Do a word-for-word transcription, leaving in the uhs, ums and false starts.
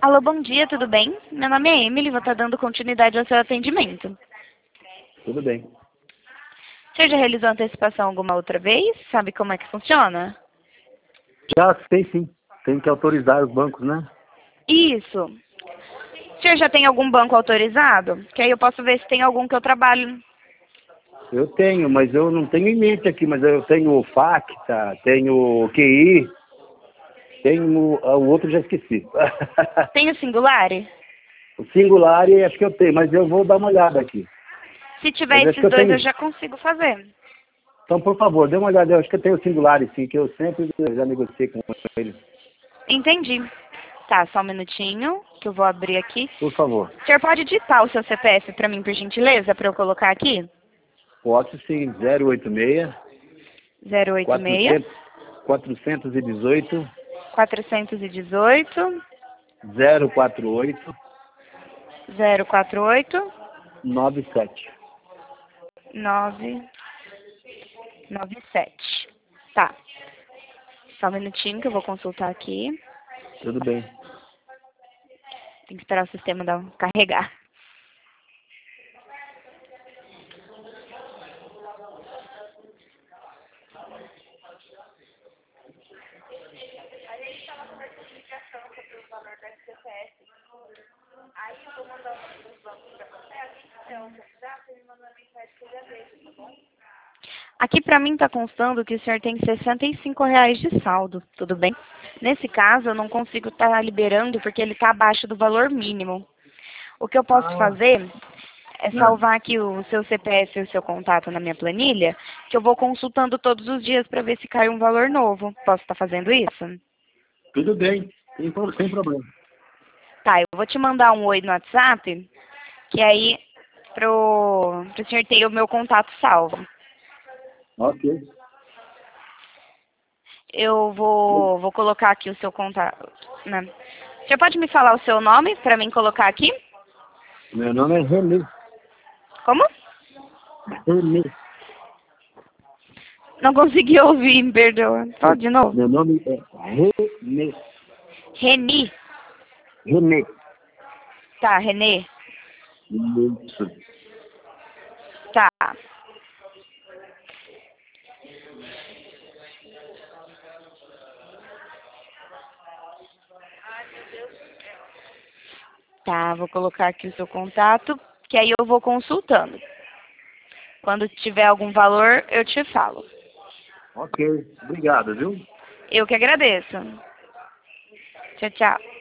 Alô, bom dia, tudo bem? Meu nome é Emily, vou estar dando continuidade ao seu atendimento. Tudo bem. O senhor já realizou antecipação alguma outra vez? Sabe como é que funciona? Já sei sim. Tem que autorizar os bancos, né? Isso. O senhor já tem algum banco autorizado? Que aí eu posso ver se tem algum que eu trabalho. Eu tenho, mas eu não tenho em mente aqui, mas eu tenho o Facta, tenho o Q I, tenho ah, o outro já esqueci. Tem o Singular? O Singular acho que eu tenho, mas eu vou dar uma olhada aqui. Se tiver Mas acho que esses eu dois, tenho. eu já consigo fazer. Então, por favor, dê uma olhada. Eu acho que eu tenho o Singular, sim, que eu sempre já negociei com ele. Entendi. Tá, só um minutinho, que eu vou abrir aqui. Por favor. O senhor pode digitar o seu C P F para mim, por gentileza, para eu colocar aqui? Posso sim, zero oito seis, zero oito seis, quatrocentos, quatrocentos e dezoito, quatrocentos e dezoito, zero quatro oito, zero quatro oito, nove sete. nove nove sete. Tá. Só um minutinho que eu vou consultar aqui. Tudo bem. Tem que esperar o sistema dar um carregar. Aqui pra mim tá constando que o senhor tem sessenta e cinco reais de saldo, tudo bem? Nesse caso, eu não consigo estar liberando porque ele tá abaixo do valor mínimo. O que eu posso Ah, fazer é não. salvar aqui o seu C P F e o seu contato na minha planilha, que eu vou consultando todos os dias para ver se cai um valor novo. Posso estar fazendo isso? Tudo bem, sem, pro- sem problema. Tá, eu vou te mandar um oi no WhatsApp, que aí pro, pro senhor ter o meu contato salvo. Ok. Eu vou, vou colocar aqui o seu contato. Né? O senhor pode me falar o seu nome para mim colocar aqui? Meu nome é Renê. Como? Renê. Não consegui ouvir, me perdoa. Fala de novo. Meu nome é Renê. Reni. Renê. Tá, Renê. Isso. Tá. Tá, vou colocar aqui o seu contato, que aí eu vou consultando. Quando tiver algum valor, eu te falo. Ok. Obrigado, viu? Eu que agradeço. Tchau, tchau.